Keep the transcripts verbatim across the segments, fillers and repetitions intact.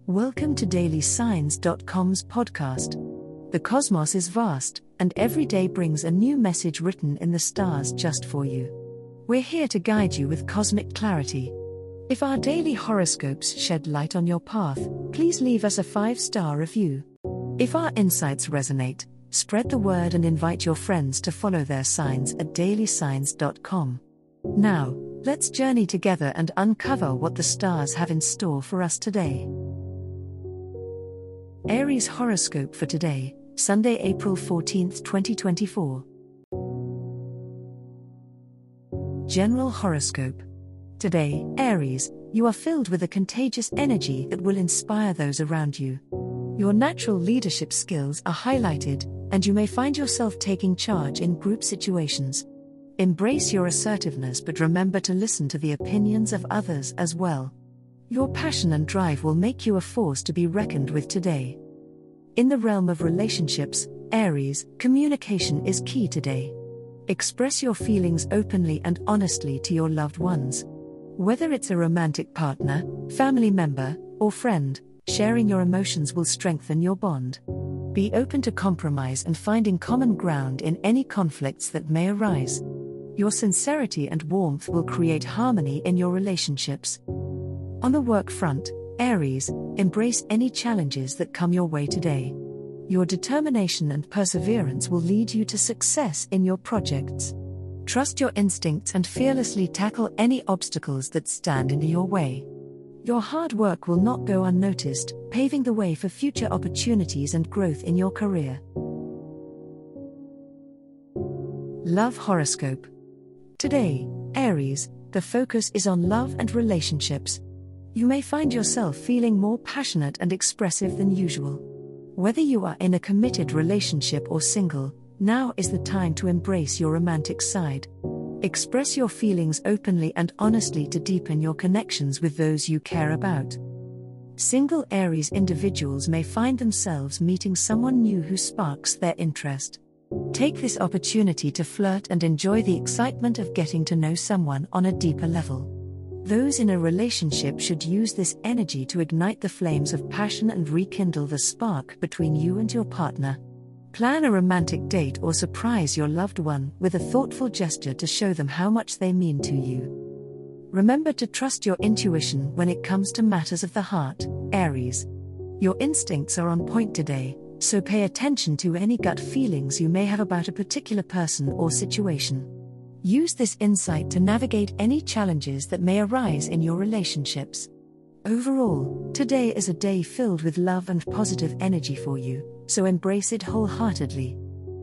Welcome to daily signs dot com's podcast. The cosmos is vast, and every day brings a new message written in the stars just for you. We're here to guide you with cosmic clarity. If our daily horoscopes shed light on your path, please leave us a five-star review. If our insights resonate, spread the word and invite your friends to follow their signs at daily signs dot com. Now, let's journey together and uncover what the stars have in store for us today. Aries horoscope for today, Sunday, April fourteenth, twenty twenty-four. General horoscope. Today, Aries, you are filled with a contagious energy that will inspire those around you. Your natural leadership skills are highlighted, and you may find yourself taking charge in group situations. Embrace your assertiveness, but remember to listen to the opinions of others as well. Your passion and drive will make you a force to be reckoned with today. In the realm of relationships, Aries, communication is key today. Express your feelings openly and honestly to your loved ones. Whether it's a romantic partner, family member, or friend, sharing your emotions will strengthen your bond. Be open to compromise and finding common ground in any conflicts that may arise. Your sincerity and warmth will create harmony in your relationships. On the work front, Aries, embrace any challenges that come your way today. Your determination and perseverance will lead you to success in your projects. Trust your instincts and fearlessly tackle any obstacles that stand in your way. Your hard work will not go unnoticed, paving the way for future opportunities and growth in your career. Love horoscope. Today, Aries, the focus is on love and relationships. You may find yourself feeling more passionate and expressive than usual. Whether you are in a committed relationship or single, now is the time to embrace your romantic side. Express your feelings openly and honestly to deepen your connections with those you care about. Single Aries individuals may find themselves meeting someone new who sparks their interest. Take this opportunity to flirt and enjoy the excitement of getting to know someone on a deeper level. Those in a relationship should use this energy to ignite the flames of passion and rekindle the spark between you and your partner. Plan a romantic date or surprise your loved one with a thoughtful gesture to show them how much they mean to you. Remember to trust your intuition when it comes to matters of the heart, Aries. Your instincts are on point today, so pay attention to any gut feelings you may have about a particular person or situation. Use this insight to navigate any challenges that may arise in your relationships. Overall, today is a day filled with love and positive energy for you, so embrace it wholeheartedly.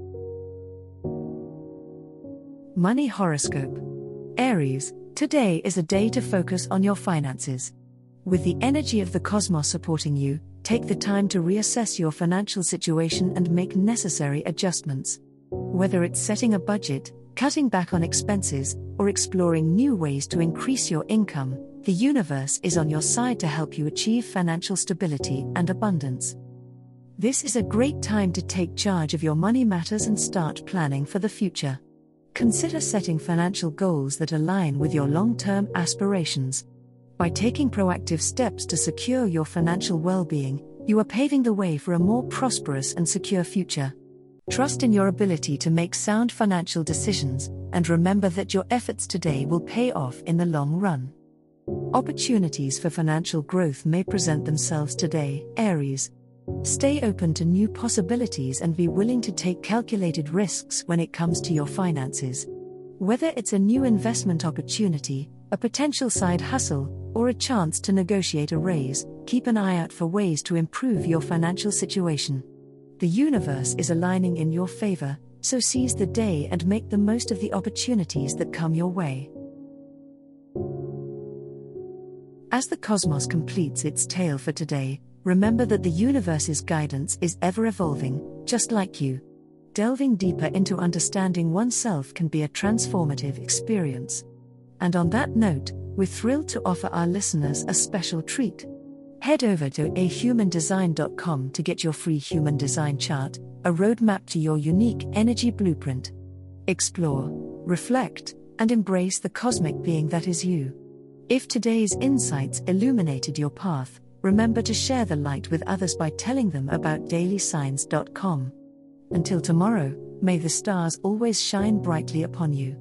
Money horoscope. Aries, today is a day to focus on your finances. With the energy of the cosmos supporting you, take the time to reassess your financial situation and make necessary adjustments. Whether it's setting a budget, cutting back on expenses, or exploring new ways to increase your income, the universe is on your side to help you achieve financial stability and abundance. This is a great time to take charge of your money matters and start planning for the future. Consider setting financial goals that align with your long-term aspirations. By taking proactive steps to secure your financial well-being, you are paving the way for a more prosperous and secure future. Trust in your ability to make sound financial decisions, and remember that your efforts today will pay off in the long run. Opportunities for financial growth may present themselves today, Aries. Stay open to new possibilities and be willing to take calculated risks when it comes to your finances. Whether it's a new investment opportunity, a potential side hustle, or a chance to negotiate a raise, keep an eye out for ways to improve your financial situation. The universe is aligning in your favor, so seize the day and make the most of the opportunities that come your way. As the cosmos completes its tale for today, remember that the universe's guidance is ever evolving, just like you. Delving deeper into understanding oneself can be a transformative experience. And on that note, we're thrilled to offer our listeners a special treat. Head over to a human design dot com to get your free human design chart, a roadmap to your unique energy blueprint. Explore, reflect, and embrace the cosmic being that is you. If today's insights illuminated your path, remember to share the light with others by telling them about daily signs dot com. Until tomorrow, may the stars always shine brightly upon you.